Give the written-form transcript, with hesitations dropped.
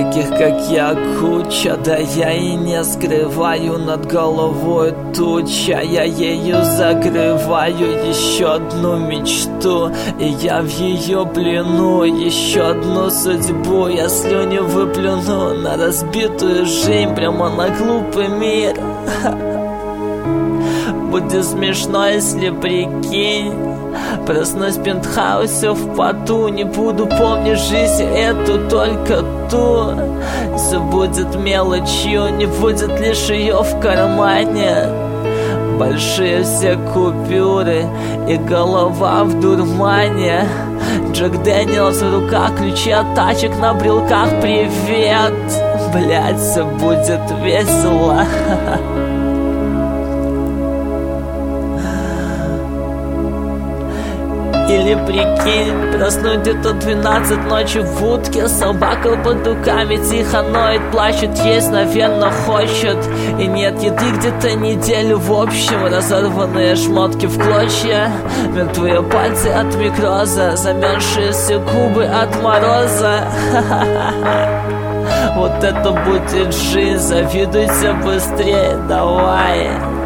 таких как я куча, да я и не скрываю над головой туча. Я ею закрываю еще одну мечту, и я в ее плену. Еще одну судьбу я слюни выплюну на разбитую жизнь, прямо на глупый мир. Будет смешно, если прикинь, проснусь в пентхаусе в поту. Не буду помнить жизнь эту, только ту. Все будет мелочью, не будет лишь ее в кармане. Большие все купюры и голова в дурмане. Джек Дэниелс в руках, ключи от тачек на брелках. Привет, блять, все будет весело. Или прикинь, проснуть где-то 12 ночи в утке. Собака под руками тихо ноет, плачет, есть, наверное, хочет. И нет еды где-то неделю. В общем, разорванные шмотки в клочья, мертвые пальцы от микроза, замерзшиеся губы от мороза. Вот это будет жизнь, завидуйте быстрее, давай.